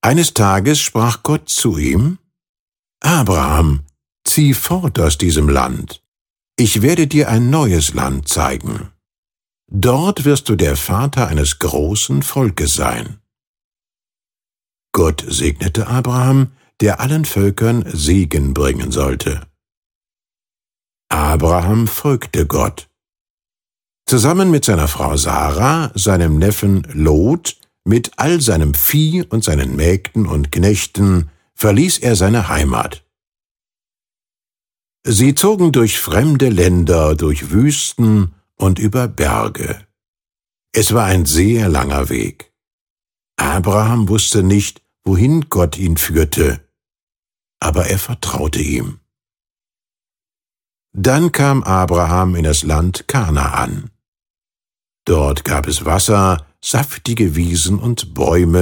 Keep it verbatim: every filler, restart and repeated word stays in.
Eines Tages sprach Gott zu ihm: »Abraham, zieh fort aus diesem Land. Ich werde dir ein neues Land zeigen. Dort wirst du der Vater eines großen Volkes sein.« Gott segnete Abraham, der allen Völkern Segen bringen sollte. Abraham folgte Gott. Zusammen mit seiner Frau Sarah, seinem Neffen Lot, mit all seinem Vieh und seinen Mägden und Knechten verließ er seine Heimat. Sie zogen durch fremde Länder, durch Wüsten und über Berge. Es war ein sehr langer Weg. Abraham wusste nicht, wohin Gott ihn führte, aber er vertraute ihm. Dann kam Abraham in das Land Kanaan. Dort gab es Wasser, saftige Wiesen und Bäume,